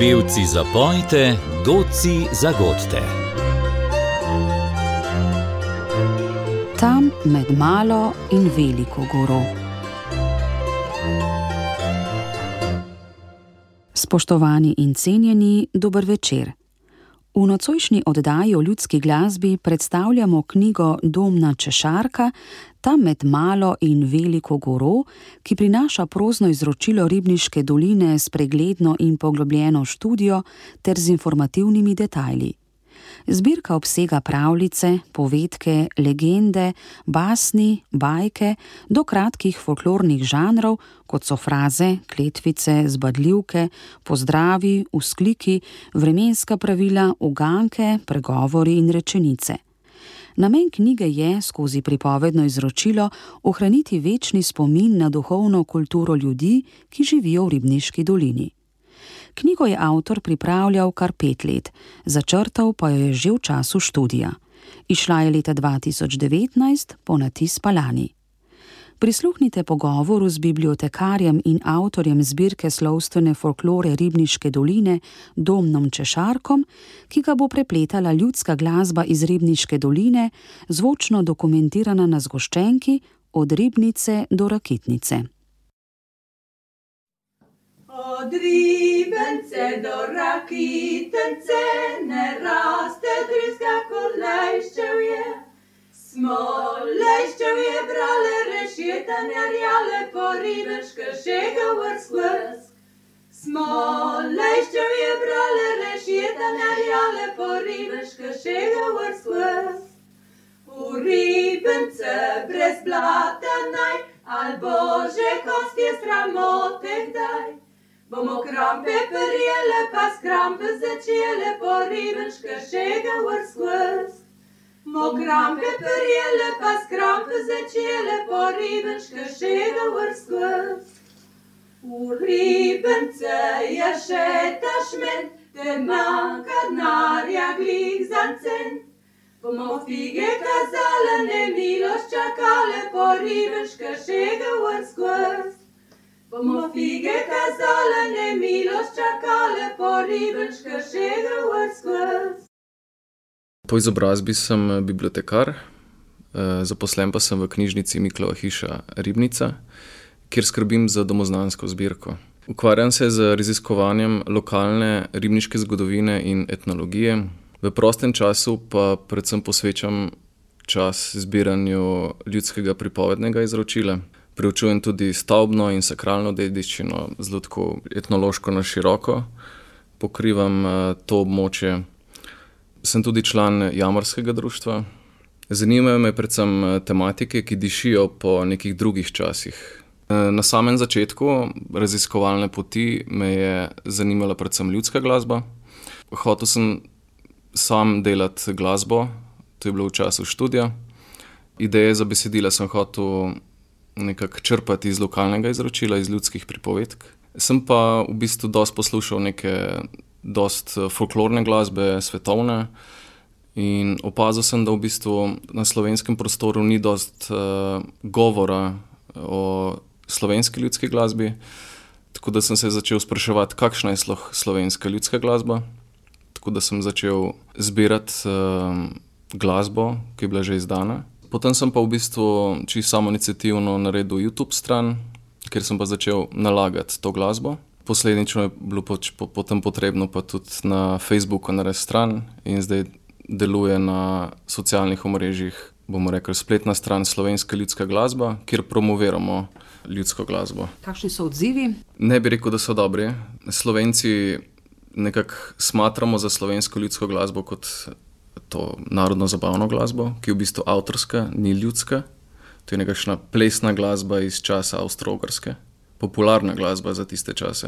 Pevci zapojte, godci zagodite. Tam med malo in veliko goro. Spoštovani in cenjeni, dober večer. V nocojšnji oddaji o ljudski glasbi predstavljamo knjigo Domna Češarka, Tam med malo in veliko goro, ki prinaša prozno izročilo Ribniške doline s pregledno in poglobljeno študijo ter z informativnimi detajli. Zbirka obsega pravljice, povedke, legende, basni, bajke do kratkih folklornih žanrov, kot so fraze, kletvice, zbadljivke, pozdravi, vzkliki, vremenska pravila, uganke, pregovori in rečenice. Namen knjige je, skozi pripovedno izročilo, ohraniti večni spomin na duhovno kulturo ljudi, ki živijo v Ribniški dolini. Knjigo je avtor pripravljal kar 5 let, začrtal pa jo je že v času študija. Izšla je leta 2019, ponatis pa lani. Prisluhnite pogovoru z bibliotekarjem in avtorjem zbirke slovstvene folklore Ribniške doline Domnom Češarkom, ki ga bo prepletala ljudska glasba iz Ribniške doline, zvočno dokumentirana na zgoščenki od Ribnice do Rakitnice. Od Ribnice do Rakitnice ne raste drizga, kot lejščevje. Smo lejščevje brale, rešjetane rjale, po ribenške šega vrskvrsk. Smo lejščevje brale, rešjetane rjale, po ribenške šega vrskvrsk. V Ribnice brez blata naj, al bože kostje sramote kdaj. Bomo krampe prijele, pa s krampe začele, po ribenške šega vrskvrsk. Mo krampe prijele, pa s krampe začele, po ribenške šega vrskvrsk. V Ribnice je še ta šment, te manjka denarja glih za cent. Bomo fige kazale, ne milost čakale, po ribenške šega vrskvrsk. Bomo fige kazale, ne milost čakale, po ribenške šega vrskvrsk. Po izobrazbi sem bibliotekar, zaposlen pa sem v knjižnici Miklova hiša Ribnica, kjer skrbim za domoznansko zbirko. Ukvarjam se z raziskovanjem lokalne ribniške zgodovine in etnologije. V prostem času pa predvsem posvečam čas zbiranju ljudskega pripovednega izročila. Preučujem tudi stavbno in sakralno dediščino, zelo tako etnološko na široko. Pokrivam to območje. Sem tudi član jamarskega društva. Zanimajo me predvsem tematike, ki dišijo po nekih drugih časih. Na samem začetku raziskovalne poti me je zanimala predvsem ljudska glasba. Hotel sem sam delati glasbo, to je bilo v času študija. Ideje za besedila sem hotel nekako črpati iz lokalnega izročila, iz ljudskih pripovedk. Sem pa v bistvu dosti poslušal neke dosti folklorne glasbe, svetovne, in opazil sem, da v bistvu na slovenskem prostoru ni dosti govora o slovenski ljudski glasbi, tako da sem se začel spraševati, kakšna je sploh slovenska ljudska glasba. Tako da sem začel zbirati glasbo, ki je bila že izdana. Potem sem pa v bistvu čisto samoiniciativno naredil YouTube stran, kjer sem pa začel nalagati to glasbo. Posledično je bilo potem potrebno pa tudi na Facebooku narediti stran in zdaj deluje na socialnih omrežjih, bomo rekli, spletna stran Slovenska ljudska glasba, kjer promoviramo ljudsko glasbo. Kakšni so odzivi? Ne bi rekel, da so dobri. Slovenci nekako smatramo za slovensko ljudsko glasbo kot to narodno zabavno glasbo, ki je v bistvu avtorska, ni ljudska. To je nekakšna plesna glasba iz časa Avstro-Ogrske. Popularna glasba za tiste čase.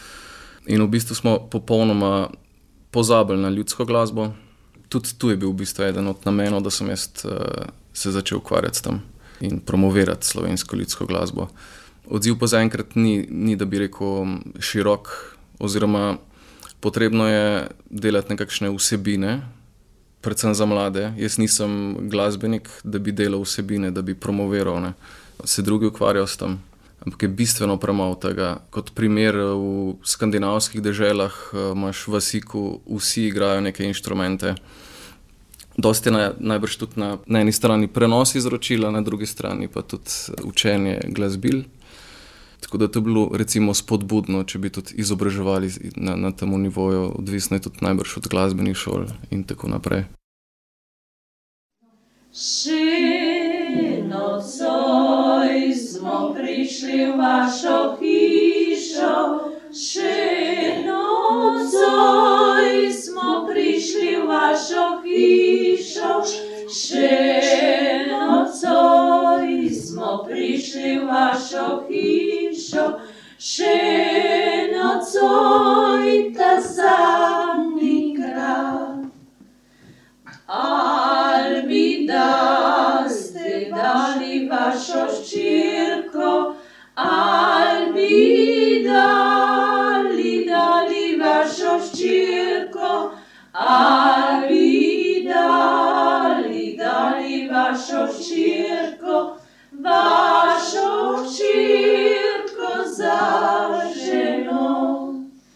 In v bistvu smo popolnoma pozabili na ljudsko glasbo. Tudi tu je bil v bistvu eden od namenov, da sem jaz se začel ukvarjati s tem in promovirati slovensko ljudsko glasbo. Odziv pa zaenkrat ni, da bi rekel, širok, oziroma potrebno je delati nekakšne vsebine, predvsem za mlade. Jaz nisem glasbenik, da bi delal vsebine, da bi promoviral, ne. Se drugi ukvarjajo s tem. ampak je bistveno premalo tega. Kot primer, v skandinavskih deželah imaš v vasiku, vsi igrajo neke inštrumente. Dosti je najbrž tudi na eni strani prenos izročila, na drugi strani pa tudi učenje glasbil. Tako da to je bilo recimo spodbudno, če bi tudi izobraževali na tem nivoju, odvisno je tudi najbrž od glasbenih šol in tako naprej. Še nocoj smo prišli v vašo hišo, še nocoj smo prišli v vašo hišo, še nocoj smo prišli v vašo hišo, še nocoj ta zadnji krat. Al mi da ste dali vašo ščirko, al mi dali vašo ščirko, al mi dali vašo ščirko, vašo ščirko za ženo.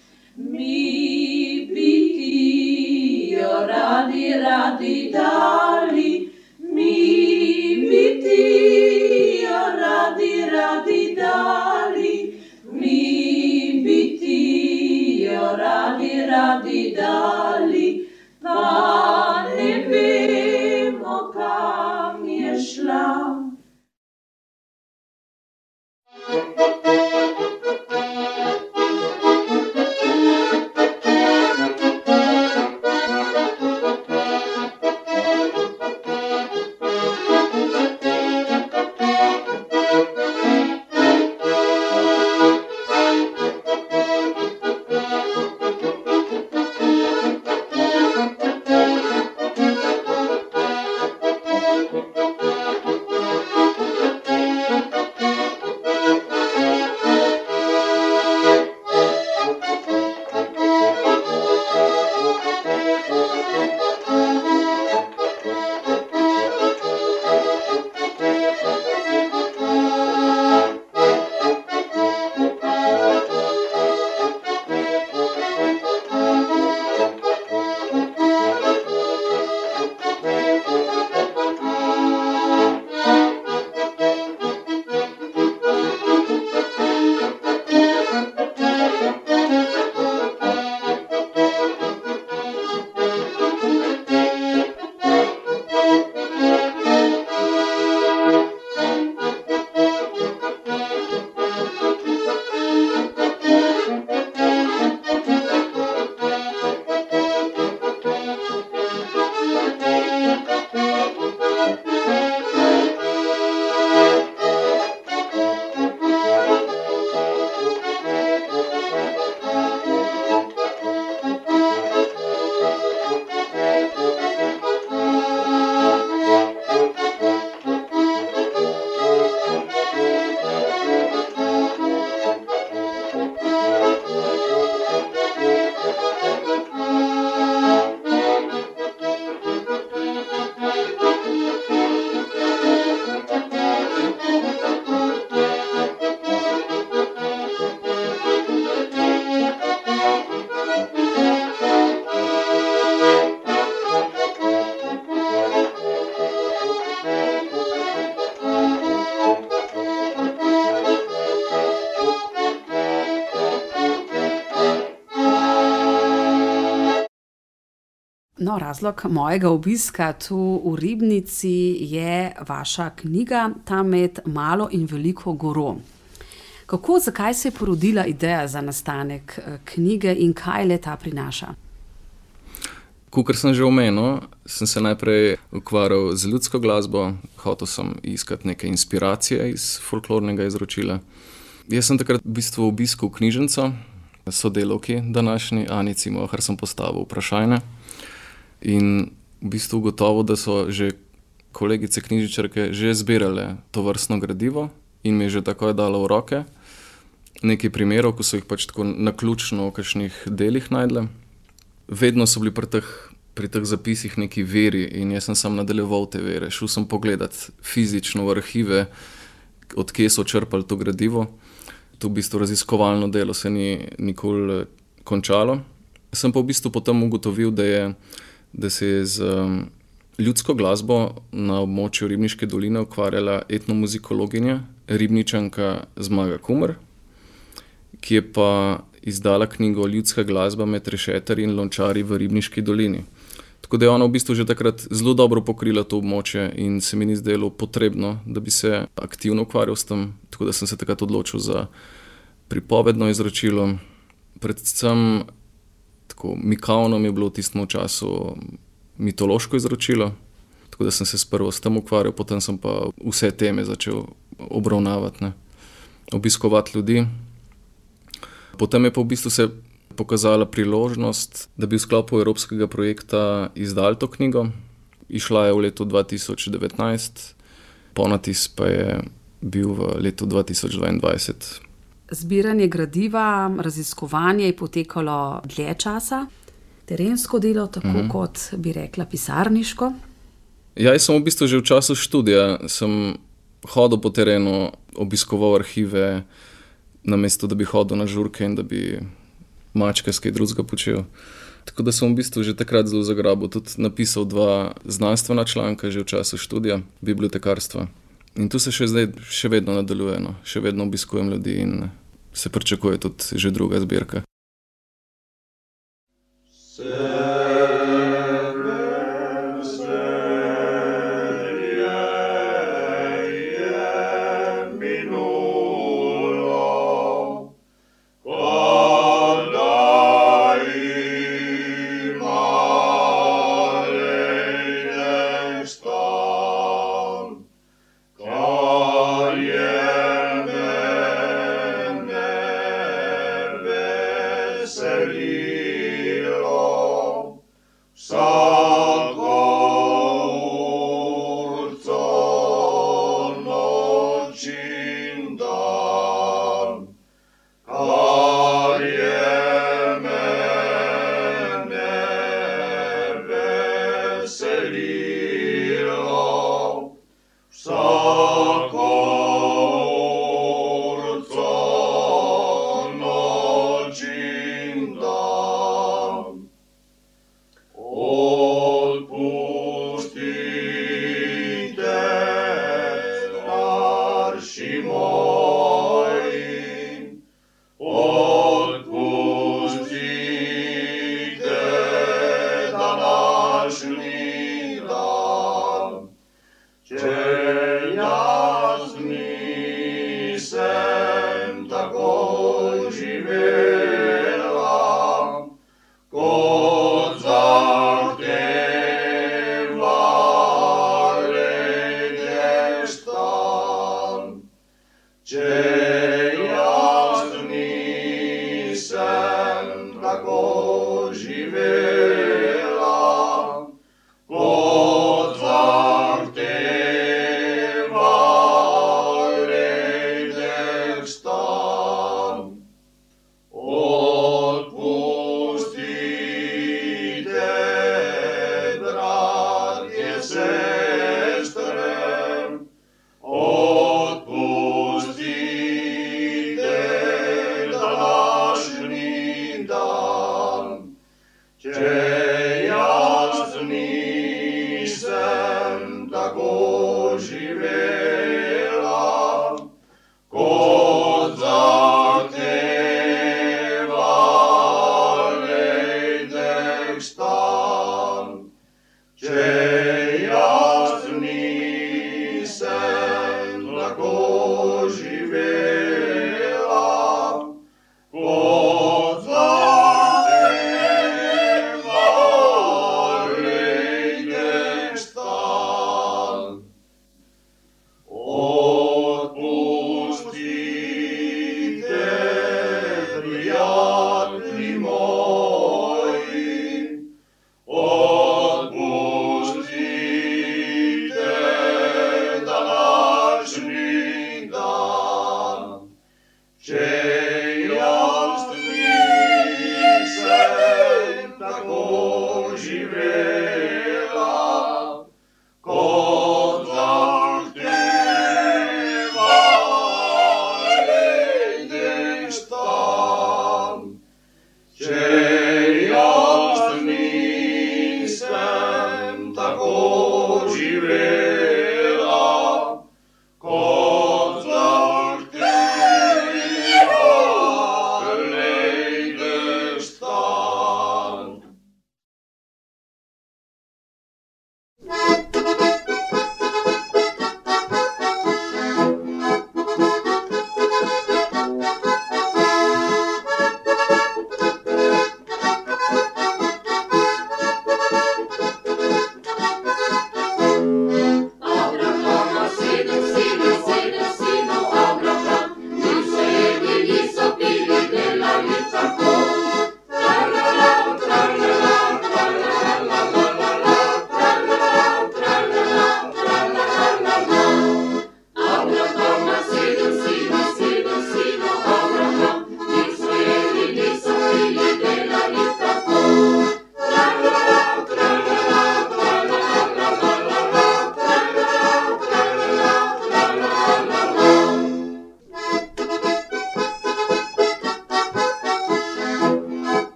Mi bi ti jo radi dali, mi bi ti jo radi dali, mi bi ti jo radi dali, pa ne vemo, kam je šla. No, razlog mojega obiska tu v Ribnici je vaša knjiga Ta med malo in veliko goro. Kako, zakaj se je porodila ideja za nastanek knjige in kaj le ta prinaša? Kakor sem že omenil, sem se najprej ukvarjal z ljudsko glasbo, hotel sem iskati neke inspiracije iz folklornega izročila. Jaz sem takrat v bistvu obiskal knjižnico, sodelavki današnji Ani Cimohar sem postavil vprašanje in v bistvu ugotovil, da so že kolegice knjižničarke že zbirale to vrstno gradivo in mi je že takoj dalo v roke nekaj primerov, ko so jih pač tako naključno v kakšnih delih najdle. Vedno so bili pri teh zapisih neki veri in jaz sem sam nadaljeval te vere. Šel sem pogledat fizično v arhive, od kje so črpali to gradivo. To v bistvu raziskovalno delo se ni nikoli končalo. Sem pa v bistvu potem ugotovil, da se je z ljudsko glasbo na območju Ribniške doline ukvarjala etnomuzikologinja, Ribničanka Zmaga Kumer, ki je pa izdala knjigo Ljudska glasba med rešetarji in lončarji v Ribniški dolini. Tako da je ona v bistvu že takrat zelo dobro pokrila to območje in se mi ni zdelo potrebno, da bi se aktivno ukvarjal s tem. Tako da sem se takrat odločil za pripovedno izročilo. Predvsem tako mikavno mi je bilo v tistem času mitološko izročilo, tako da sem se sprva s tem ukvarjal, potem sem pa vse teme začel obravnavati, ne. Obiskovati ljudi. Potem je pa v bistvu se pokazala priložnost, da bi v sklopu evropskega projekta izdali to knjigo. Išla je v letu 2019, ponatis pa je bil v letu 2022. Zbiranje gradiva, raziskovanje je potekalo dlje časa, terensko delo, tako kot bi rekla pisarniško. Ja, jaz sem v bistvu že v času študija sem hodil po terenu, obiskoval arhive, namesto da bi hodil na žurke in da bi mačkarskaj drugega počel. Tako da sem v bistvu že takrat zelo zagrabil, tudi napisal 2 znanstvena članka že v času študija bibliotekarstva. In tu se še vedno nadaljuje, no. Še vedno obiskujem ljudi in se pričakuje tudi že druga zbirka. Vsako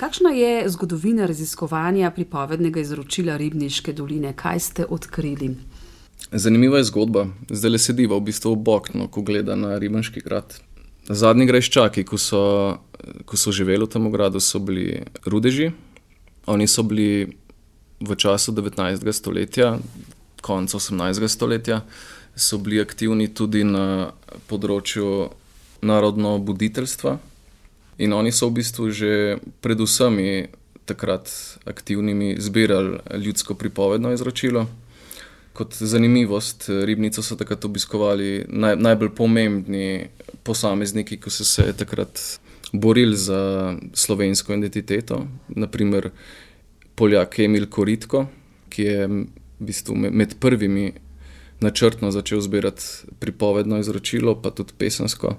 Kakšna je zgodovina raziskovanja pripovednega izročila Ribniške doline? Kaj ste odkrili? Zanimiva je zgodba. Zdaj le sediva v bistvu ob oknu, ko gleda na Ribniški grad. Zadnji grajščaki, ko so živeli v tem gradu, so bili rudeži. Oni so bili v času 19. stoletja, konca 18. stoletja, so bili aktivni tudi na področju narodno-buditeljstva. In oni so v bistvu že predvsem takrat aktivnimi zbirali ljudsko pripovedno izročilo. Kot zanimivost, Ribnico so takrat obiskovali najbolj pomembni posamezniki, ki so se takrat borili za slovensko identiteto. Naprimer Poljak Emil Koritko, ki je v bistvu med prvimi načrtno začel zbirati pripovedno izročilo, pa tudi pesensko.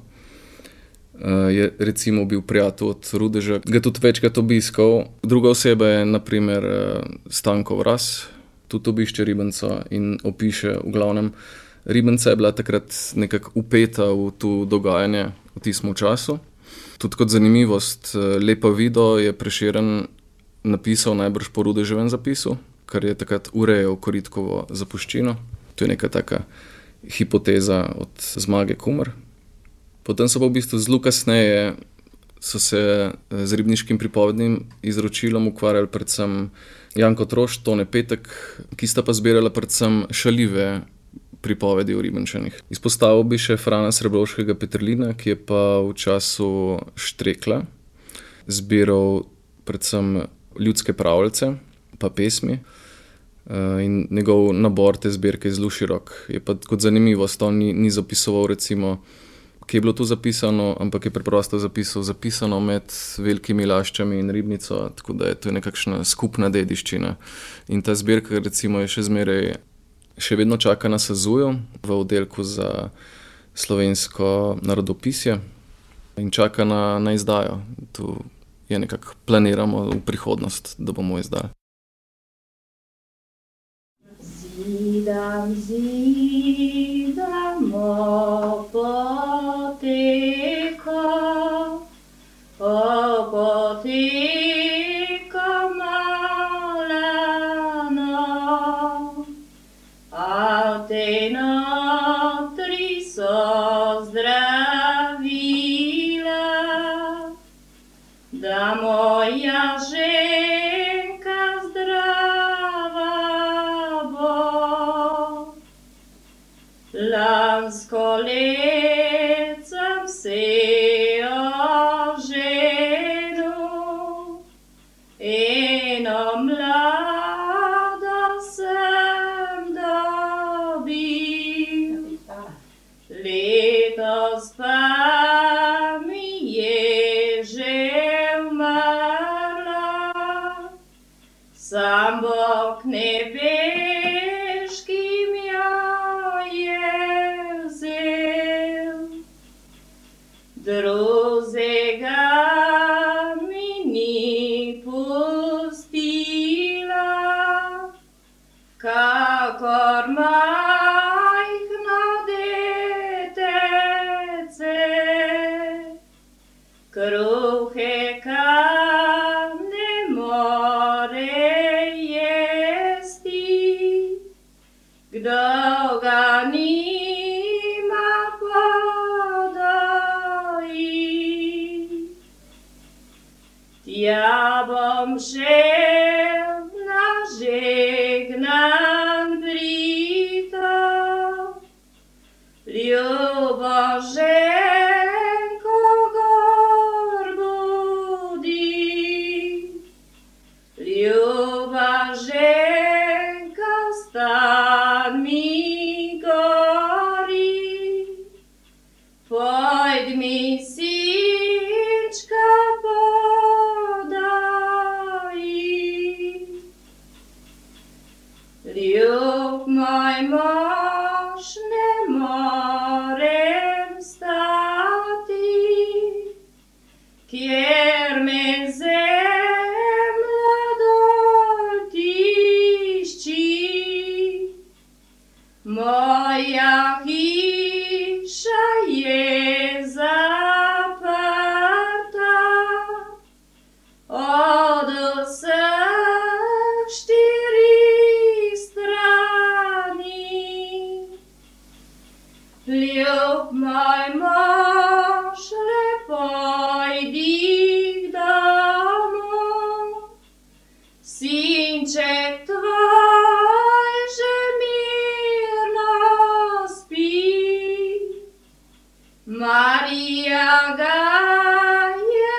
Je recimo bil prijatelj od Rudeža, ga tudi večkrat obiskal. Druga oseba je naprimer Stanko Vras, tudi obišče Ribnico in opiše v glavnem. Ribnica je bila takrat nekako upeta v to dogajanje v tistem času. Tudi kot zanimivost, Lepa Vido je Prešeren napisal najbrž po Rudeževem zapisu, kar je takrat urejal Koritkovo zapuščino. To je neka taka hipoteza od Zmage Kumar. Potem so pa v bistvu zelo kasneje so se z ribniškim pripovednim izročilom ukvarjali predvsem Janko Trošt, Tone Petek, ki sta pa zbirala predvsem šaljive pripovedi o Ribničanih. Izpostavil bi še Frana Srebrovškega Peterlina, ki je pa v času Štrekla zbiral predvsem ljudske pravljice pa pesmi. In njegov nabor te zbirke je zelo širok. Je pa kot zanimivost, on ni zapisoval recimo, kje je bilo to zapisano, ampak je preprosto zapisano med Velikimi Laščami in Ribnico, tako da je to nekakšna skupna dediščina. In ta zbirka recimo je še vedno čaka na Sazuju v oddelku za slovensko narodopisje in čaka na izdajo. Tu je nekako planiramo v prihodnost, da bomo izdali. Zidam opoteka malano, a v tej notri so zdravila, da moja ženka zdrava bo. Lansko let sem se oženil, eno mlado sem dobil. Letos pa mi je že umrla, sam Bog nebeški drugega mi ni pustila, kakor majhno detece. Kruhe kam ne more jesti, kdo ga nima ja bom šel na žegnan brito, ljubo ženko gor budi. Ljuba ženka, stan mi gori, pojd mi sinčka ljub moj mož, ne morem stati, kjer me zemlja dol tišči. Moja hiša je zaprta, Marija ga je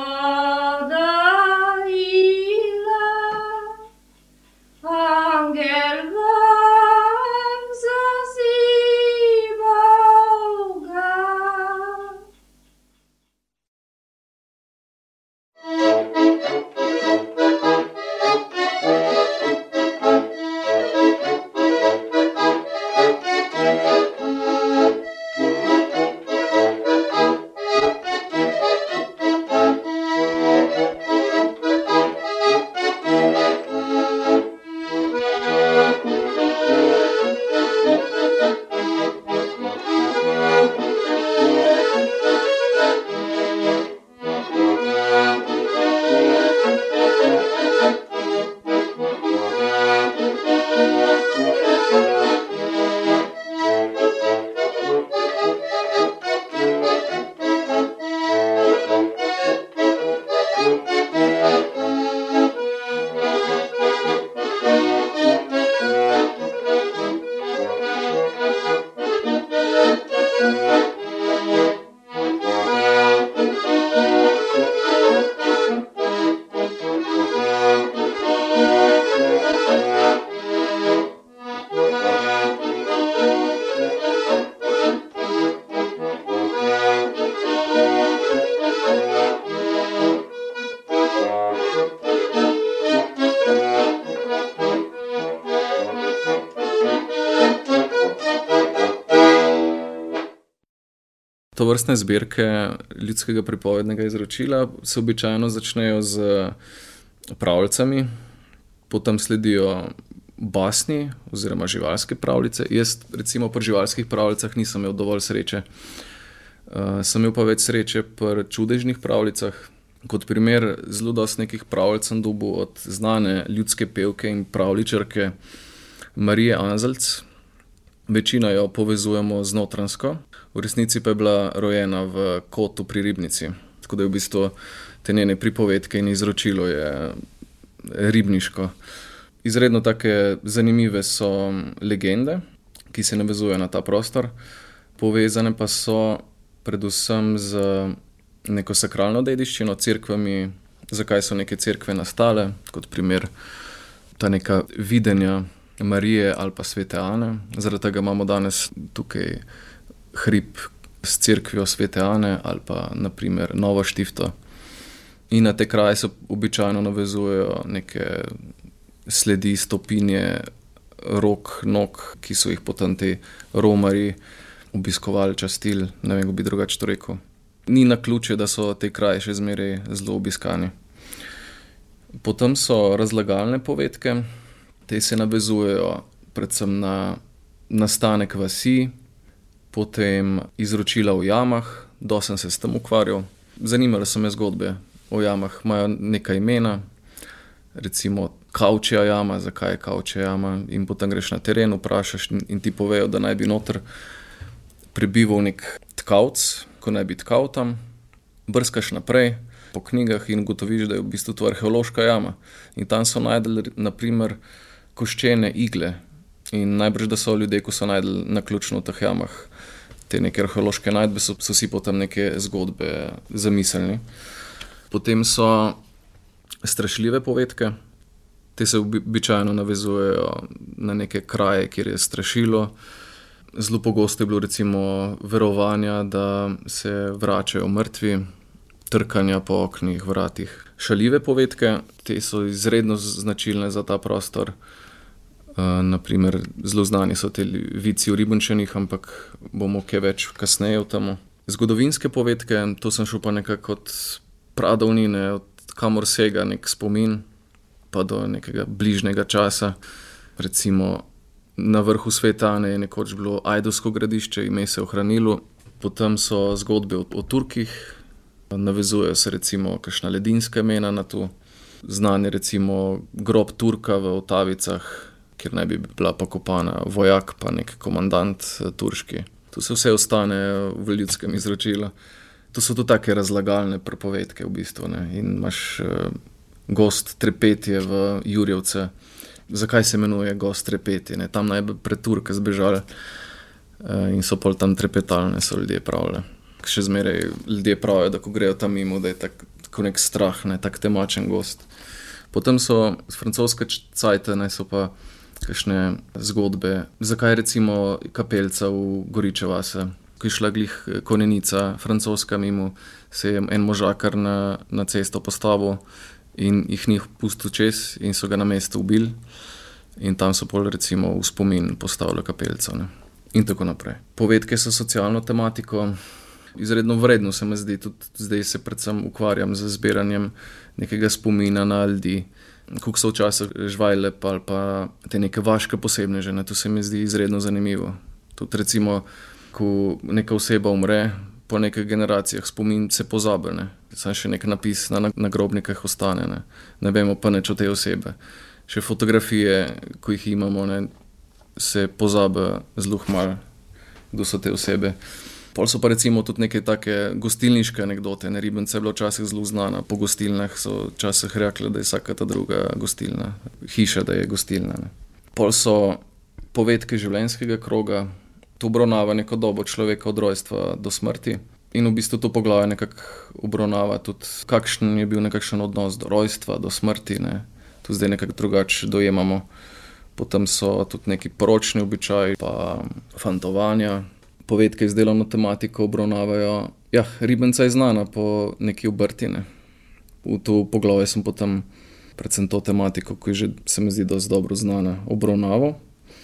podarila, angel vam zazival ga. Tovrstne zbirke ljudskega pripovednega izročila se običajno začnejo z pravljicami, potem sledijo basni oziroma živalske pravljice. Jaz recimo pri živalskih pravljicah nisem imel dovolj sreče. Sem imel pa več sreče pri čudežnih pravljicah. Kot primer zelo dosti nekih pravljic sem dobil od znane ljudske pevke in pravljičarke Marije Anzelc. Večina jo povezujemo z Notranjsko, v resnici pa je bila rojena v Kotu pri Ribnici. Tako da je v bistvu te njene pripovedke in izročilo je ribniško. Izredno take zanimive so legende, ki se navezujejo na ta prostor. Povezane pa so predvsem z neko sakralno dediščino, cerkvami, zakaj so neke cerkve nastale, kot primer ta neka videnja Marije ali pa svete Ane. Zaradi tega imamo danes tukaj hrib s cerkvijo svete Ane ali pa naprimer Novo Štifto. In na te kraje se običajno navezujejo neke sledi, stopinje rok, nog, ki so jih potem ti romarji obiskovali, častili, ne vem, kako bi drugače to rekel. Ni naključje, da so te kraje še zmeraj zelo obiskani. Potem so razlagalne povedke. Te se navezujejo predvsem na nastanek vasi, potem izročila v jamah, dosti sem se s tem ukvarjal. Zanimale so me zgodbe o jamah, imajo neka imena, recimo Kavčja jama, zakaj je Kavčja jama, in potem greš na teren, vprašaš in ti povejo, da naj bi noter prebival nek tkavc, ko naj bi tkal tam. Brskaš naprej po knjigah in ugotoviš, da je v bistvu to arheološka jama. In tam so najdeli naprimer koščene igle. In najbrž, da so ljudje, ko so najdeli naključno v teh jamah te neke arheološke najdbe, so si potem neke zgodbe zamislili. Potem so strašljive povedke. Te se običajno navezujejo na neke kraje, kjer je strašilo. Zelo pogosto je bilo recimo verovanja, da se vračajo mrtvi, trkanja po oknih, vratih. Šaljive povedke, te so izredno značilne za ta prostor. Naprimer, zelo znani so te vici o Ribnčanih, ampak bomo kaj več kasneje v temu. Zgodovinske povedke, to sem šel pa nekako od pradavnine, od kamor sega nek spomin, pa do nekega bližnjega časa. Recimo, na vrhu svete Ane je nekoč bilo ajdovsko gradišče, ime se je ohranilo. Potem so zgodbe o Turkih, navezujejo se recimo kakšna ledinska imena na to. Znan je recimo grob Turka v Otavicah, kjer naj bi bila pokopana vojak pa nek komandant turški. To se vse ostane v ljudskem izročilu. To so tudi take razlagalne pripovedke v bistvu, ne. In imaš Gost Trepetje v Jurjevce. Zakaj se imenuje Gost Trepetje, ne? Tam naj bi pred Turke zbežali in so pol tam trepetali, so ljudje pravili. Še zmeraj ljudje pravijo, da ko grejo tam mimo, da je tako nek strah, ne, tak temačen gost. Potem so z francoske cajte, ne, so pa kakšne zgodbe. Zakaj recimo kapelca v Goriče vase, ko je šla glih konjenica francoska mimo, se je en možakar na cesto postavil in jih ni pustil čez in so ga na mestu ubili. In tam so pol recimo v spomin postavili kapelca, ne. In tako naprej. Povedke so socialno tematiko. Izredno vredno se mi zdi, tudi zdaj se predvsem ukvarjam z zbiranjem nekega spomina na ljudi, kako so včasih žvajle ali pa te neke vaške posebneže, ne, to se mi zdi izredno zanimivo. Tudi recimo, ko neka oseba umre, po nekaj generacijah spomin se pozabi, ne. Samo še nek napis na nagrobnikah ostane, ne. Ne vemo pa nič o tej osebe. Še fotografije, ko jih imamo, ne, se pozabi zelo malo, kdo so te osebe. Pol so pa recimo tudi neke take gostilniške anekdote. Ne, Ribnica je bila včasih zelo znana. Po gostilnah so včasih rekli, da je vsaka ta druga gostilna. Hiša, da je gostilna, ne. Pol so povedke življenjskega kroga. To obravnava neko dobo človeka od rojstva do smrti. In v bistvu to poglavje nekako obravnava tudi, kakšen je bil nekakšen odnos do rojstva, do smrti, ne. To zdaj nekako drugače dojemamo. Potem so tudi neki poročni običaji, pa fantovanja. Povedke z delovno tematiko obravnavajo. Ja, Ribnica je znana po neki obrti, ne. V to poglavje sem potem predvsem to tematiko, ki je že, se mi zdi, dosti dobro znana, obravnaval.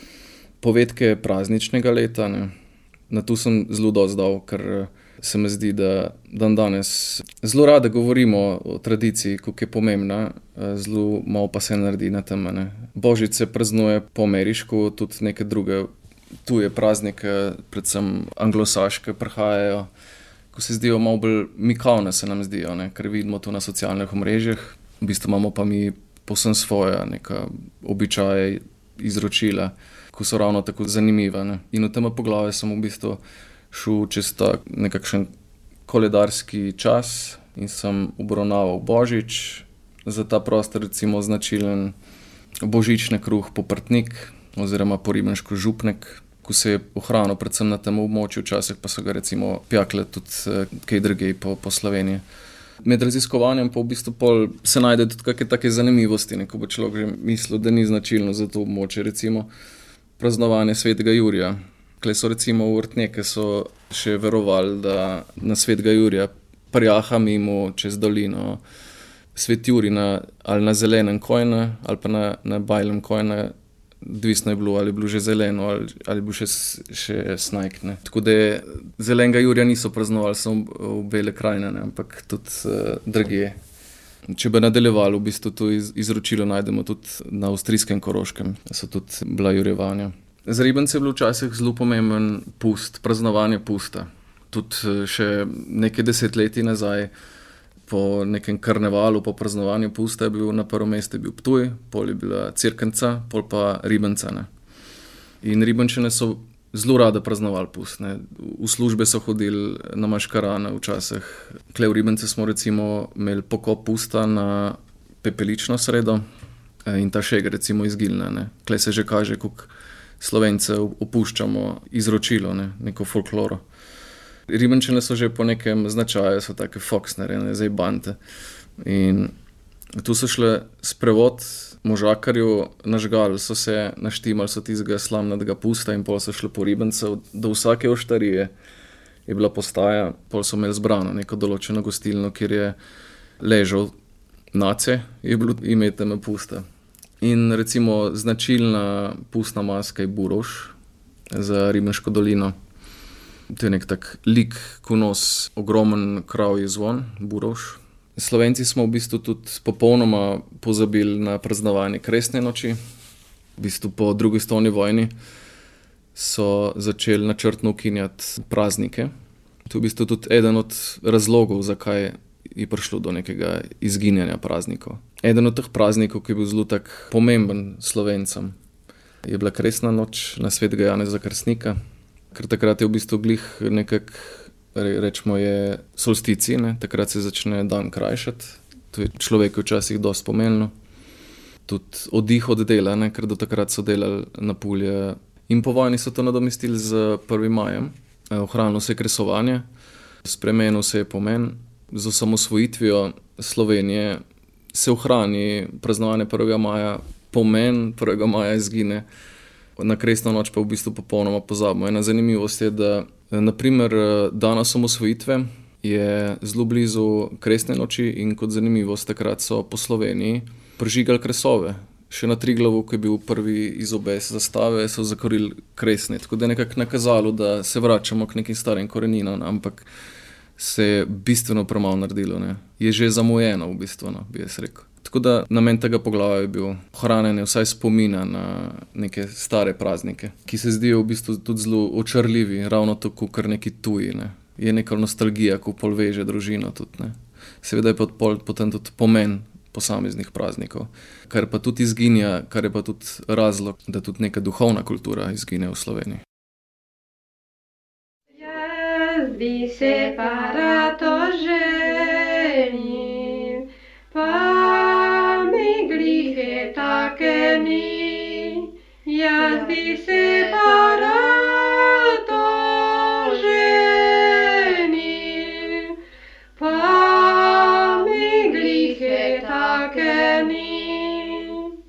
Povedke prazničnega leta, ne. Na to sem zelo dosti dal, ker se mi zdi, da danes zelo rade govorimo o tradiciji, koliko je pomembna, zelo malo pa se naredi na tem, ne. Božič se praznuje po ameriško, tudi neke druge tuje praznike, predvsem anglosaške, prihajajo, ko se zdijo malo bolj mikavne, se nam zdijo, ne, ker vidimo to na socialnih omrežjih. V bistvu imamo pa mi povsem svoja neka običaje, izročila, ko so ravno tako zanimive, ne. In v tem poglavju sem v bistvu šel čez tak nekakšen koledarski čas in sem obravnaval Božič, za ta prostor recimo značilen božični kruh Poprtnik oziroma poribenško župnik, ko se je ohranil predvsem na tem območju, včasih pa so ga recimo pjekle tudi kaj drugej po Sloveniji. Med raziskovanjem pa v bistvu pol se najde tudi kakšne take zanimivosti, ne, ko bo človek že mislil, da ni značilno za to območje, recimo praznovanje svetega Jurija. Tukaj so recimo v Vrtneke so še verovali, da na svetega Jurija prjaha mimo čez dolino svet Jurij ali na zelenem konju ali pa na belem konju, odvisno je bilo, ali je bilo že zeleno ali je bil še snajk, ne. Tako da zelenega Jurija niso praznovali samo v Bele krajine, ne, ampak tudi drugje. Če bi nadaljevali, v bistvu to izročilo najdemo tudi na avstrijskem Koroškem, so tudi bila jurjevanja. Za Ribence je bilo včasih zelo pomemben pust, praznovanje pusta. Tudi še nekaj desetletij nazaj, po nekem karnevalu, po praznovanju pusta je bil na prvo mesto Ptuj, pol je bila Cerknica, pol pa Ribenca, ne. In Ribenčane so zelo rade praznovali pust, ne. V službe so hodili na maškarane včasih. Tukaj v Ribence smo recimo imeli pokop pusta na pepelično sredo in ta šeg recimo izginila, ne. Tukaj se že kaže, koliko Slovence opuščamo izročilo, ne, neko folkloro. Ribenčane so že po nekem značaju, so take foksnere, ne, zajbante. In tu so šle sprevod možakarju, nažgal so se, naštimali so tistega slamnatega pusta in pol so šle po Ribencev. Do vsake oštarije je bila postaja, pol so imeli zbrano neko določeno gostilno, kjer je ležal nace, je bilo ime teme pusta. In recimo značilna pustna maska je buroš za Ribenško dolino. To je nek tak lik, ko nos ogromen kravji zvon, buroš. Slovenci smo v bistvu tudi popolnoma pozabili na praznovanje Kresne noči. V bistvu po drugi svetovni vojni so začeli načrtno ukinjati praznike. To je v bistvu tudi eden od razlogov, zakaj je prišlo do nekega izginjanja praznikov. Eden od teh praznikov, ki je bil zelo tak pomemben Slovencem, je bila Kresna noč na svetega Janeza Krstnika. Ker takrat je v bistvu glih nekako, rečemo je solsticij, ne, takrat se začne dan krajšati. To je človeku včasih dosti pomenilo. Tudi oddih od dela, ne, ker do takrat so delali na polje. In po vojni so to nadomestili z 1. majem. Ohranilo se je kresovanje. Spremenil se je pomen. Z osamosvojitvijo Slovenije se ohrani praznovanje 1. maja, pomen 1. maja izgine, na kresno noč pa v bistvu popolnoma pozabimo. Ena zanimivost je, da naprimer dan osamosvojitve je zelo blizu kresne noči in kot zanimivost takrat so po Sloveniji prižigali kresove. Še na Triglavu, ko je bil prvi izobes zastave, so zakorili kresne. Tako da je nekako nakazalo, da se vračamo k nekim starim koreninam, ampak se je bistveno premalo naredilo. Ne. Je že zamujeno v bistvu, no, bi jaz rekel. Tako da namen tega poglavja je bil ohranjanje vsaj spomina na neke stare praznike, ki se zdijo v bistvu tudi zelo očarljivi, ravno tako kar neki tuji. Ne. Je neka nostalgija, ko pol veže družino tudi. Ne. Seveda je pa potem tudi pomen posameznih praznikov, kar pa tudi izginja, kar je pa tudi razlog, da tudi neka duhovna kultura izgine v Sloveniji. Jaz bi se pa rad oženil, pa mi glihe take ni. Jaz bi se pa rad oženil, pa mi glihe take ni.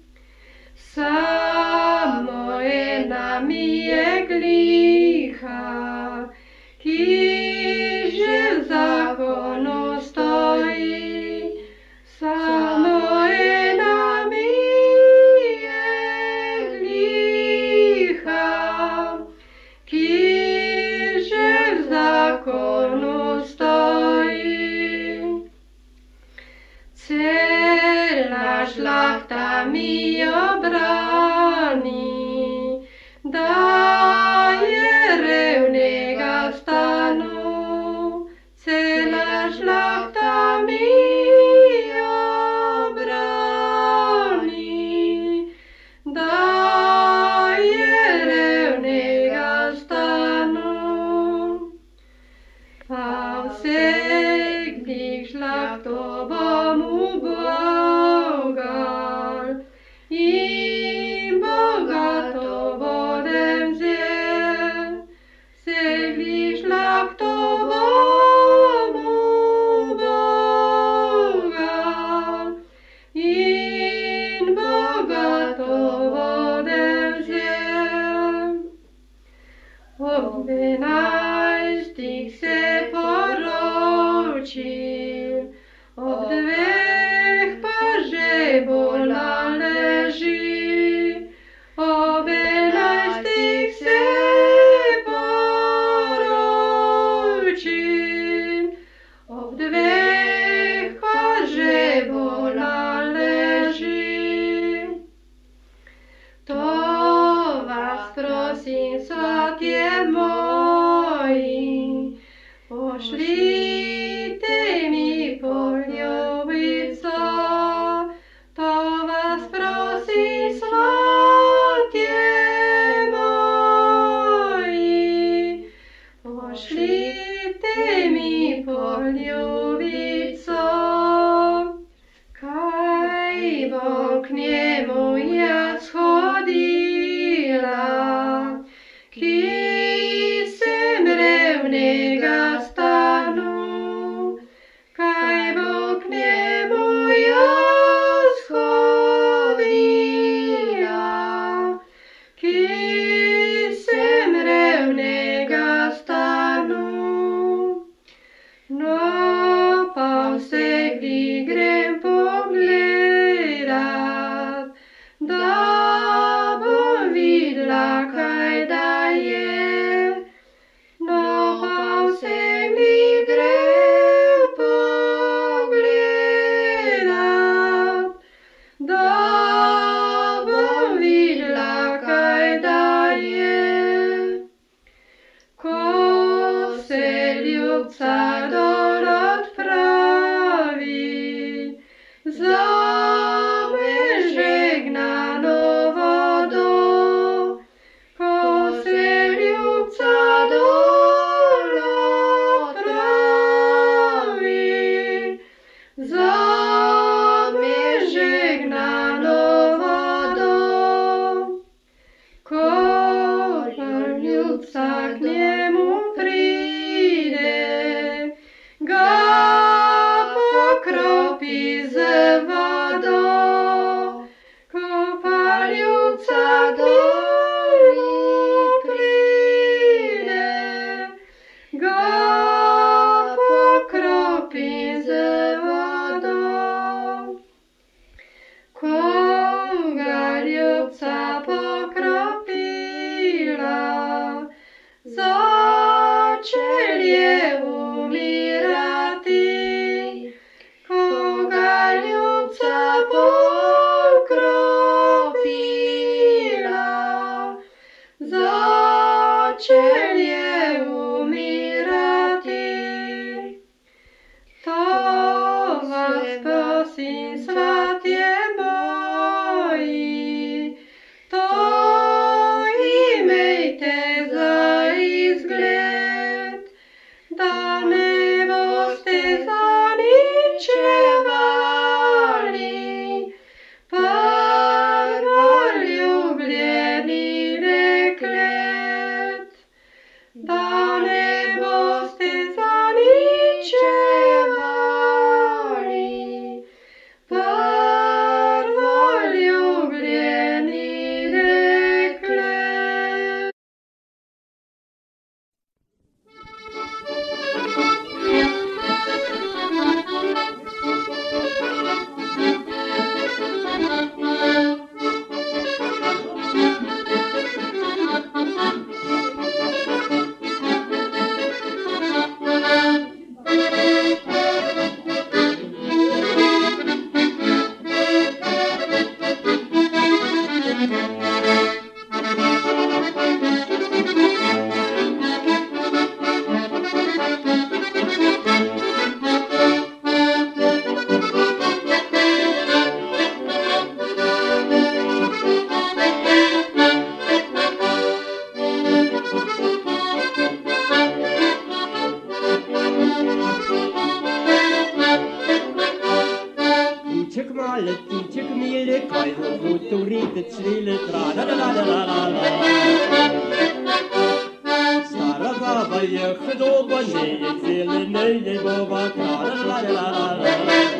Samo ena mi je gliha, ki že v zakonu stoji. Samo ena mi je gliha, ki že v zakonu stoji. Cela žlahta mi jo brani, da je revnega stanu. Cela žlahta mi jo brani, da je revnega stanu. Pa vseh dih žlahto bom ubogal in bogato bodem vzel. Vseh dih žlahto bom ubogal in bogato bodem vzel. Ob 11 se poročim, ob 2 pa že bolan leži. Ob 11 se poročim, ob 2 pa že bolan leži. To vas prosim, svatje moji, pošljite mi poljubico. To vas prosim, svatje moji, pošljite mi poljubico. kropi z vodo, kopaljuca doli pride, ga pokropi z vodo. Ko ga ljubca pokropila, začel je umirati. Ko ga ljubca pokropila, začel je umirati. To vas prosim, svatje moji, to imejte za izgled, da ne boste zaničevali prvoljubljeni deklet, da ne boste zaničevali prvoljubljeni deklet. Tiček mile, kaj v futurite cvile, tra-la-la-la-la-la-la. Stara baba je hdoba, ne je cvile, ne je boba, tra-la-la-la-la-la.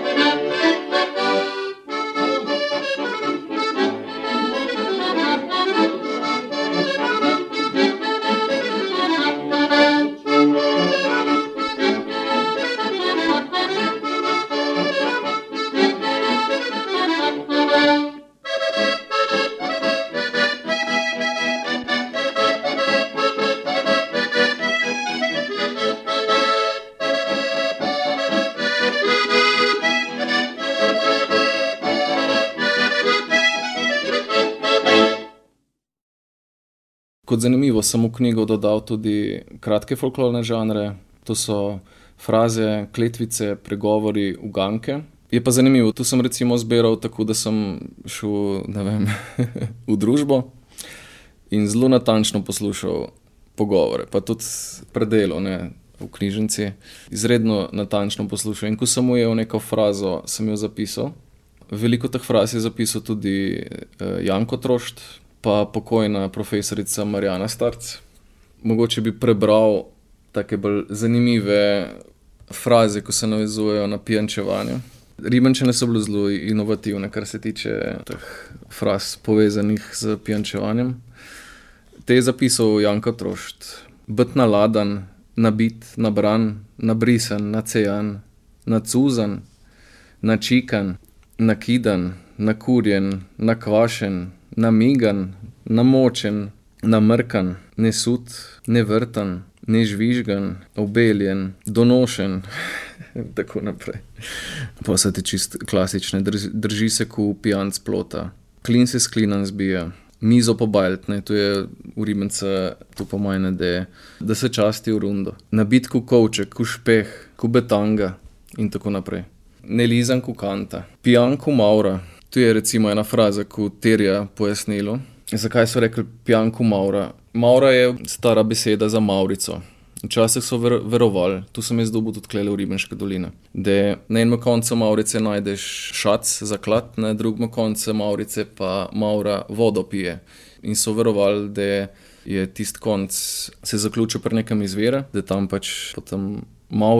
Kot zanimivo sem v knjigo dodal tudi kratke folklorne žanre, to so fraze, kletvice, pregovori, uganke. Je pa zanimivo, tu sem recimo zbiral tako, da sem šel, ne vem, v družbo in zelo natančno poslušal pogovore, pa tudi predelo, ne, v knjižnici. Izredno natančno poslušal in ko sem ujel neko frazo, sem jo zapisal. Veliko teh fraz je zapisal tudi Janko Trošt, pa pokojna profesorica Marjana Starc. Mogoče bi prebral take bolj zanimive fraze, ko se navezujejo na pijančevanje. Ribenčane so bile zelo inovativne, kar se tiče teh fraz povezanih z pijančevanjem. Te je zapisal Janko Trošt. Biti naladan, nabit, nabran, nabrisan, nacejan, nacuzan, načikan, nakidan, nakurjen, nakvašen, namigan, namočen, namrkan, nesut, nevrtan, nežvižgan, obeljen, donošen, tako naprej. Pa so te čist klasične, drži se ku pijanc plota, klin se s klinom zbija, mizo pobajlt, ne, to je v Ribenca, to pomeni, da se časti v rundo. Nabit ku kovček, ku špeh, ku betanga in tako naprej. Nelizan ku kanta, pijan ku maura. Tu je recimo ena fraza, ko terja pojasnilo. Zakaj so rekli pijan ku maura? Maura je stara beseda za Maurico. Včasih so verovali, tu sem jaz dobil tudi v Ribenške doline, da na enem koncu Maurice najdeš šac za klad, na drugem koncu Maurice pa Maura vodo pije. In so verovali, da je tisti konc se zaključil pri nekem izvira, da tam pač potem Maura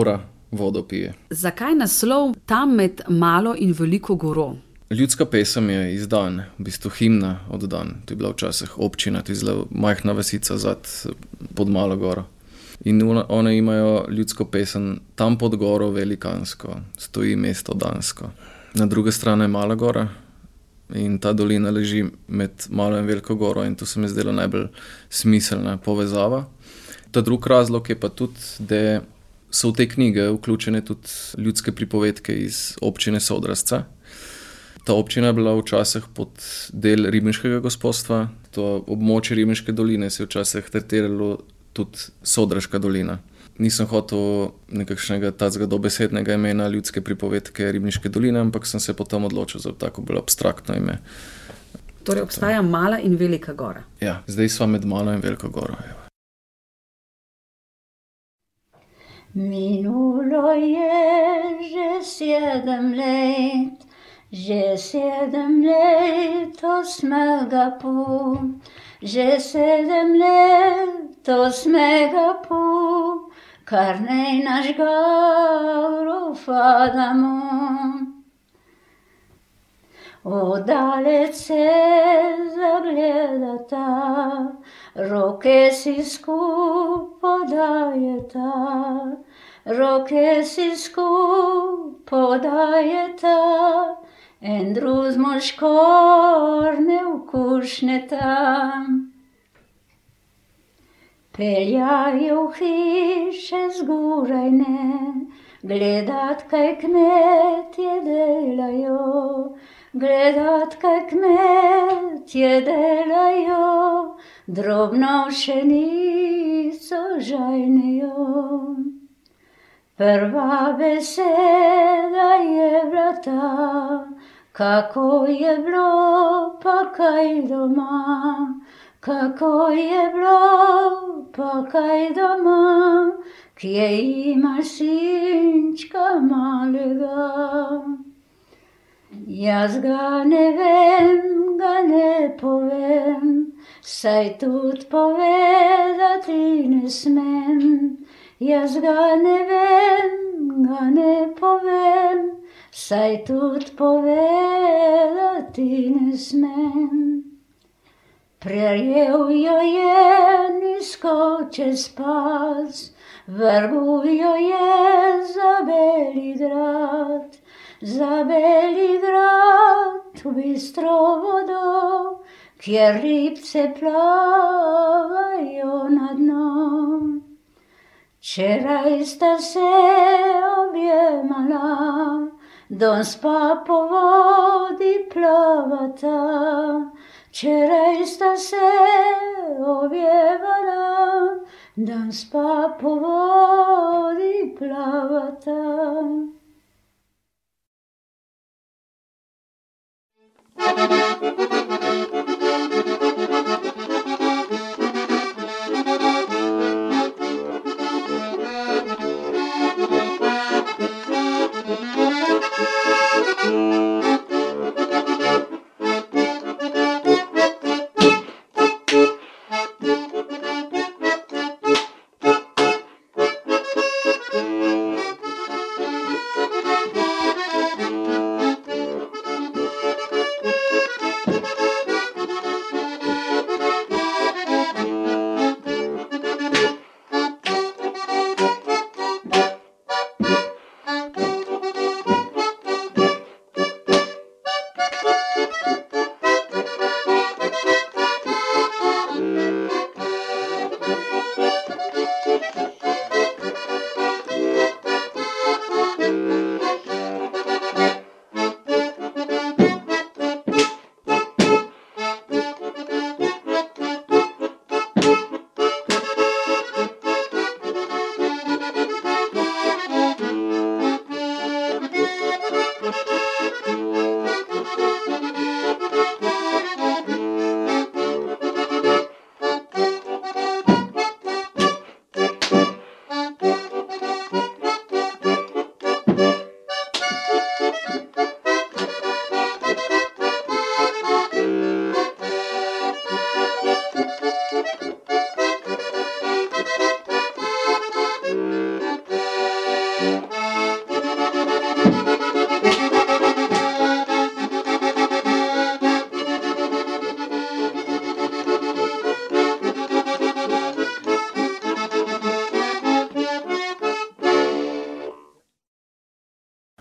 vodo pije. Zakaj naslov Tam med malo in veliko goro? Ljudska pesem je iz Dan, v bistvu himna od Dan. To je bila včasih občina, to je zelo majhna vasica pod Malo goro. In one imajo ljudsko pesem Tam pod goro velikansko, stoji mesto Dansko. Na druge strani je Mala gora in ta dolina leži med Malo in Veliko goro in to se mi zdelo najbolj smiselna povezava. Ta drug razlog je pa tudi, da so v te knjige vključene tudi ljudske pripovedke iz občine Sodrazca. Ta občina je bila včasih pod del ribniškega gospodstva. To območje Ribniške doline se je včasih tretiralo tudi Sodraška dolina. Nisem hotel nekakšnega tacga dobesednega imena ljudske pripovedke Ribniške doline, ampak sem se potem odločil za tako bolj abstraktno ime. Torej obstaja Mala in Velika gora. Ja, zdaj sva med Malo in Veliko goro. Minulo je že 7 let 8. Že 7 let 8. Kar nej naš Gavro fadamo. Oddalec se zagledata, roke si skup podajeta, roke si skup podajeta, en druzmo škorne vkušneta. Peljajo v hiše zgorajne, gledat, kaj kmetje delajo, gledat, kaj kmetje delajo, drobno pšenico žajnejo. Prva beseda je vrata, kako je bilo pa kaj doma, kako je bilo pa kaj doma, kje imaš sinčka malega. Jaz ga ne vem, ga ne povem, saj tudi povedati ne smem. Jaz ga ne vem, ga ne povem, saj tudi povedati ne smem. Prejel jo je nizko čez pas, vrgul jo je za Beligrad, za Beligrad v bistro vodo, kjer ribce plavajo na dno. Včeraj sta se objemala, danes pa po vodi plavata. Včeraj sta se objemala, danes pa po vodi plavata.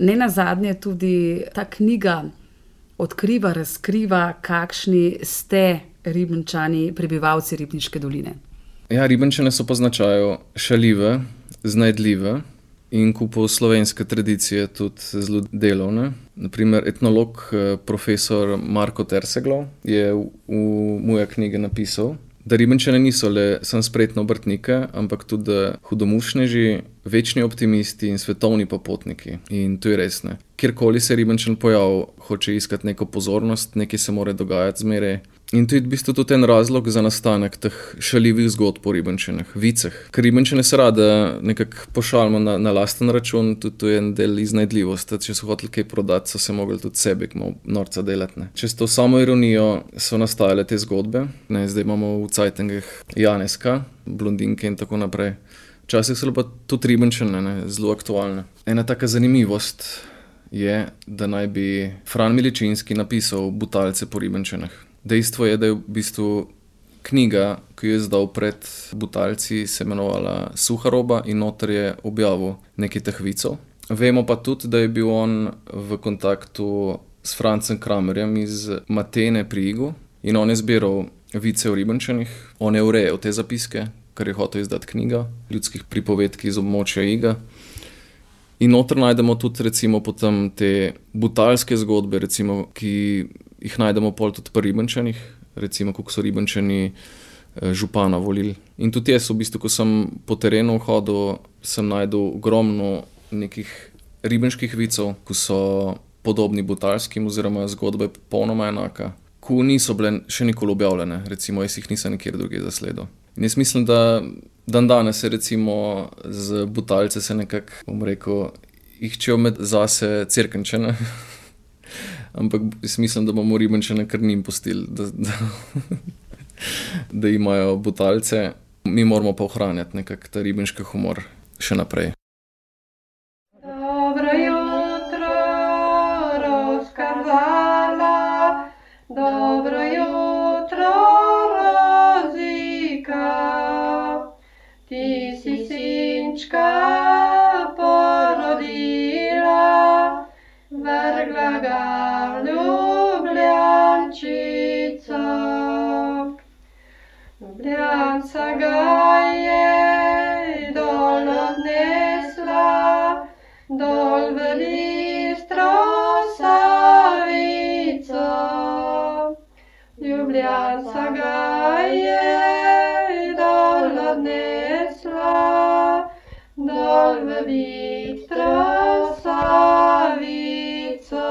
Ne nazadnje tudi ta knjiga odkriva, razkriva, kakšni ste Ribničani, prebivalci Ribniške doline. Ja, Ribničane so po značaju šaljive, znajdljive in kupo slovenske tradicije tudi zelo delovne. Naprimer, etnolog profesor Marko Terseglov je v moje knjige napisal, da Ribničani niso le samo spretne obrtnike, ampak tudi hudomušneži, večni optimisti in svetovni popotniki. In to je res, ne. Kjerkoli se Ribničan pojavi, hoče iskati neko pozornost, nekaj se mora dogajati zmeraj. In to je v bistvu tudi en razlog za nastanek teh šaljivih zgodb o Ribničanih, viceh. Ker Ribničane se rada nekako pošalimo na lasten račun, tudi to je en del iznajdljivosti. Če so hoteli kaj prodati, so se mogli tudi sebi malo norca delati, ne. Čez to samo ironijo so nastajale te zgodbe. Ne, zdaj imamo v cajtengih Janeska, blondinke in tako naprej. Včasih so pa tudi Ribničane, ne, zelo aktualne. Ena taka zanimivost je, da naj bi Fran Miličinski napisal Butalce po Ribničanah. Dejstvo je, da je v bistvu knjiga, ki jo je izdal pred Butalci, se imenovala Suha roba in noter je objavil nekaj teh vicev. Vemo pa tudi, da je bil on v kontaktu s Francem Kramerjem iz Matene pri Igu in on je zbiral vice o Ribničanih. On je urejal te zapiske, kar je hotel izdati knjiga ljudskih pripovedki iz območja Iga. In noter najdemo tudi recimo potem te butalske zgodbe, recimo, ki jih najdemo pol tudi pri Ribničanih, recimo, kako so Ribničani župana volili. In tudi jaz v bistvu, ko sem po terenu hodil, sem najdel ogromno nekih ribniških vicev, ko so podobni butalskim oziroma zgodba je popolnoma enaka, ko niso bile še nikoli objavljene, recimo jaz jih nisem nikjer drugje zasledil. In jaz mislim, da danes se recimo z Butalce se nekako, bom rekel, iščejo med zase Cerkničane. Ampak jaz mislim, da bomo Ribničane kar njim pustili, da imajo Butalce. Mi moramo pa ohranjati nekako ta ribniški humor še naprej. Dobro jutro, rozkazala, dobro jutro, Rozika. Ti si sinčka porodila, vrgla ga v Ljubljančico. Ljubljanca ga je dol odnesla, dol v Listro Savico. Ljubljanca ga je dol odnesla, dol v Listro Savico.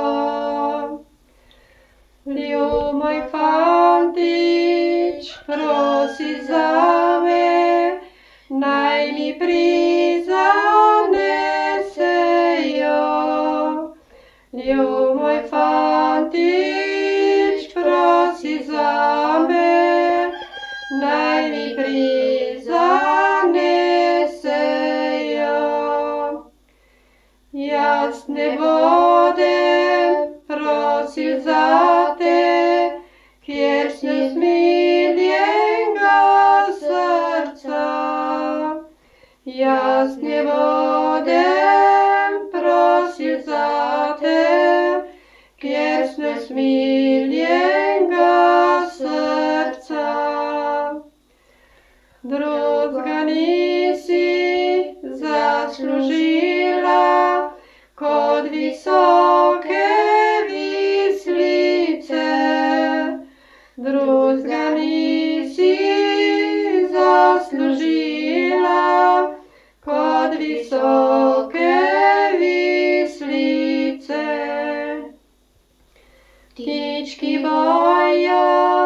Ljub moj fantič, prosi zame, naj mi prizanesejo. Ljub moj fantič, prosi zame, naj mi prizanesejo. Jaz ne bodem prosil zate, kjer si smiljenega srca. Jaz ne bodem prosil zate, kjer si smiljenega srca. Drugega nisi zaslužila kot visoke vislice. Drugega nisi zaslužila kot visoke vislice. Ptički bojo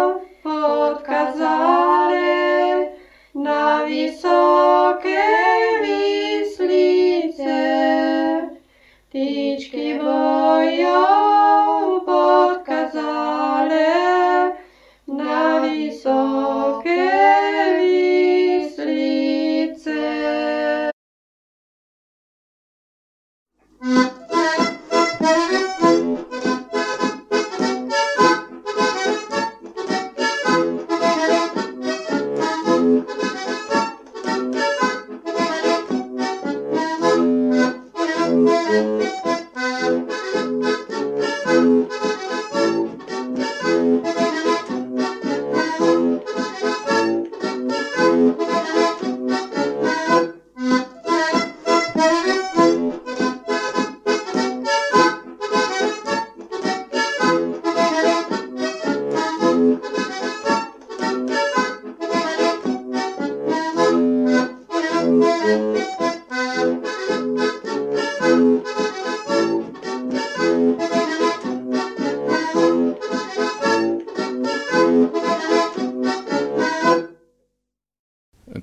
odkazale na visoke vislice. Ptički bojo odkazale na visoke vislice.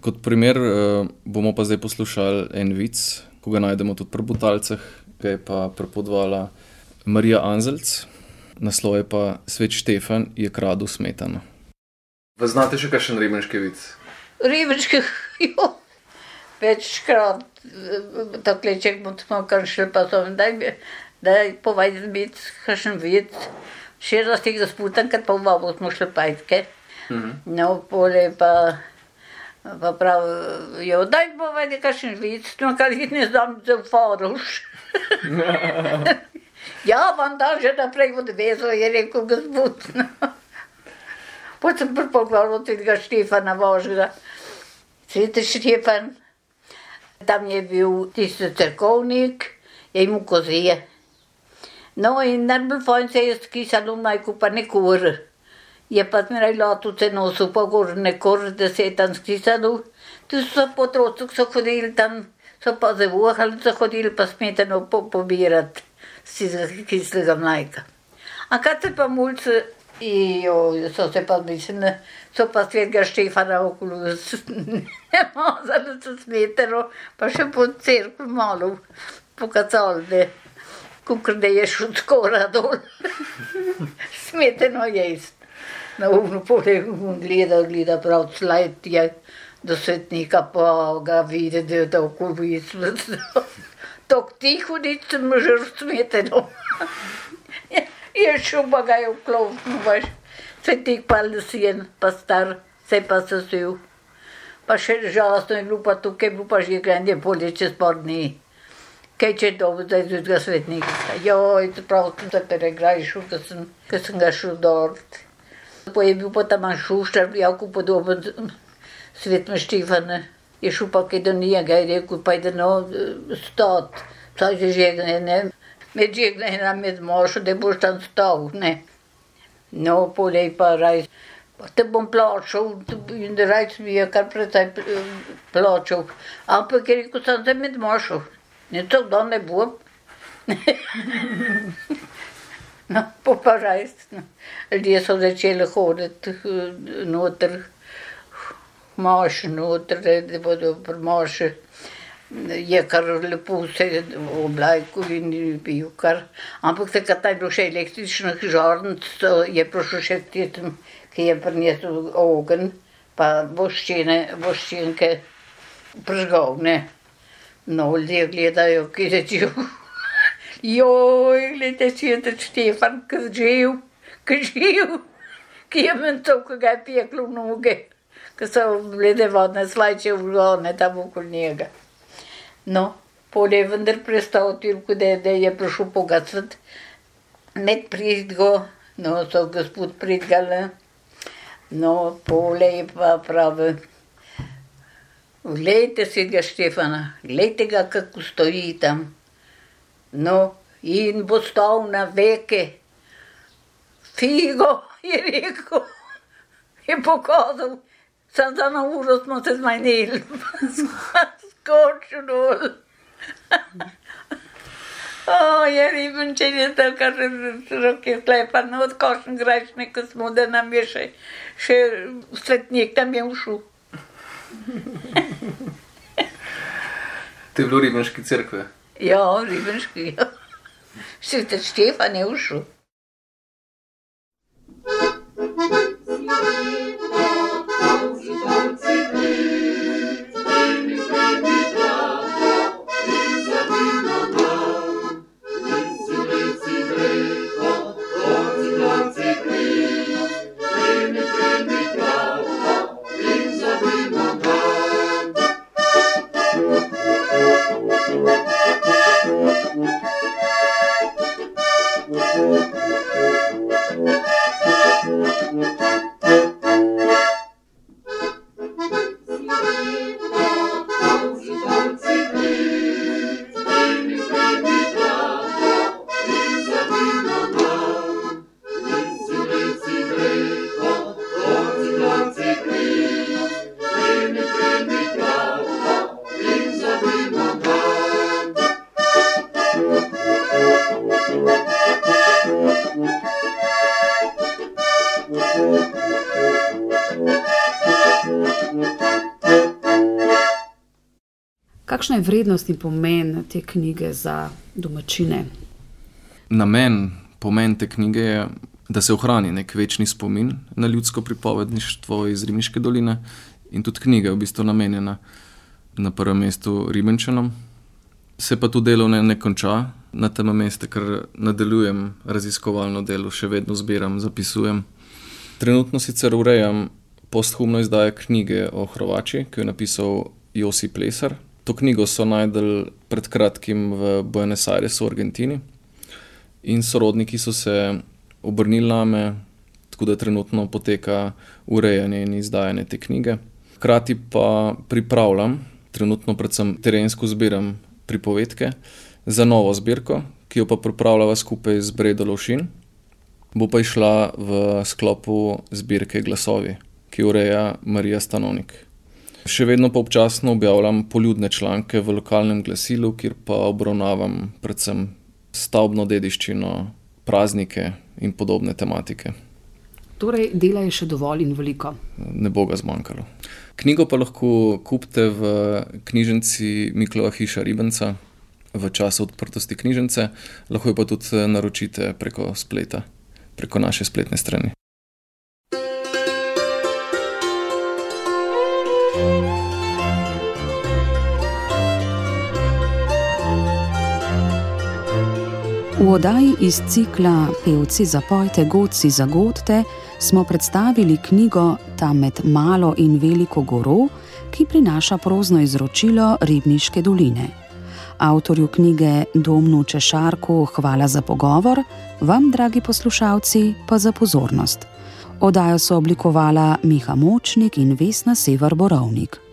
Kot primer bomo pa zdaj poslušali en vic, ko ga najdemo tudi pri Butalcah, ga je pa prepodvala Marija Anzelc, naslov je pa Svet Štefan je kradel smetano. Pa znate še kakšen ribenški vic? Ribenški, jo, večkrat, takle ček bom smo kakšen pa sem, daj povajte vic, kakšen vic. Še raz tega sputam, kad pa v babo smo šli pajtke. No, pole pa prav, jo, daj povajte kakšen vic, no, kad jih ne znam za faruš. Ja, vam da že naprej odvezlo, je rekel gospod. Potem sem pripogledal tega Štefana Božga. Sveti Štefan, tam je bil tisti cerkovnik, je imel kozije. No, in najbolj fajn se je skisalo majku pa ne kur. Je pa zmeraj lato se nosil pa gor ne kur, da se je tam skisalo. Tu so po trocuk so hodili tam, so pa zavohali, so hodili pa smetano pobirati z kislega mlajka. A kad se pa mulce, so se pa mislili, so pa svetega Štefana okolo mazali s smetano, pa še po cerkvi malo pokacali, ne. Kukor da je šel skora dol. Smetano jest. Na uvnu pole gleda prav slajt je do svetnika, pa ga vidi, da je tako vislo. Tok tiho nič sem žrl smetano. Je šel pa ga je vklopnil, baš. Svetnik pa lesijen, pa star, se pa sesil. Pa še žalostno je bilo pa tukaj, bilo pa že grande polje čez par dni. Kaj če je dobro, da je tudi svetnika. Joj, prav sem se pregrajšil, ko sem ga šel dort. Pa je bil pa tam Šuštar, jako podoben Svetom Štefanu. Je šel pa kaj do njega, je rekel, pa ide no stat. Saj že žegne, ne. Med žegne med mošo, da boš tam stal, ne. No, polej pa raj. Te bom plačal, in raj mi je kar precej plačal. Ampak je rekel, sem se med mošo. Ne, to da ne bom. No, pa rajst. Ljudje so začeli hoditi noter, moš noter, da bodo pri moši. Je kar lepo vse oblajko in bil kar. Ampak takrat je bilo še električnih žarnic, je prišel še tistim, ki je prinesel ogenj, pa voščenke prižgal, ne. No, ljudje gledajo, ki je živ. Joj, gledajte, Sveti Štefan, ki živ, ki je mental, ko ga je peklo v noge, ki so bile vodne slajče vlone tam okoli njega. No, pol je vendar prestal toliko, da je prišel pogasati med pridgo, no, so gospod pridgale. No, pol je pa pravi, glejte Svetega Štefana, glejte ga, kako stoji tam. No, in bo stal na veke. Figo, je rekel, je pokazal. Sam za na uro smo se zmanjili, skočil dol. Je ribenčen je to, kar roke sklepa, no, od košen grajšne, ko smo, da nam je še svetnik tam je ušel. To je bilo v Ribenški cerkvi? Ja, v Ribenški, ja. Sveti Štefan je ušel. Thank you. Kakšna je vrednost in pomen te knjige za domačine? Namen, pomen te knjige je, da se ohrani nek večni spomin na ljudsko pripovedništvo iz Ribniške doline in tudi knjiga je v bistvu namenjena na prvem mestu Ribenčanom. Se pa tu delo ne konča na tem mestu, ker nadaljujem raziskovalno delo, še vedno zbiram, zapisujem. Trenutno sicer urejam posthumno izdajo knjige o Hrovači, ki jo je napisal Josip Plesar. To knjigo so najdel pred kratkim v Buenos Airesu v Argentini in sorodniki so se obrnili name, tako da trenutno poteka urejanje in izdajanje te knjige. Hkrati pa pripravljam, trenutno predvsem terensko zbiram pripovedke za novo zbirko, ki jo pa pripravljava skupaj z Bredo Lovšin. Bo pa išla v sklopu zbirke Glasovi, ki ureja Marija Stanovnik. Še vedno pa občasno objavljam poljudne članke v lokalnem glasilu, kjer pa obravnavam predvsem stavbno dediščino, praznike in podobne tematike. Torej, dela je še dovolj in veliko. Ne bo ga zmanjkalo. Knjigo pa lahko kupite v knjižnici Miklova hiša Ribenca v času odprtosti knjižnice, lahko jo pa tudi naročite preko spleta, preko naše spletne strani. V oddaji iz cikla Pevci zapojte, godci zagodte smo predstavili knjigo Ta med malo in veliko goro, ki prinaša prozno izročilo Ribniške doline. Avtorju knjige Domnu Češarku hvala za pogovor, vam, dragi poslušalci, pa za pozornost. Oddajo so oblikovala Miha Močnik in Vesna Sever Borovnik.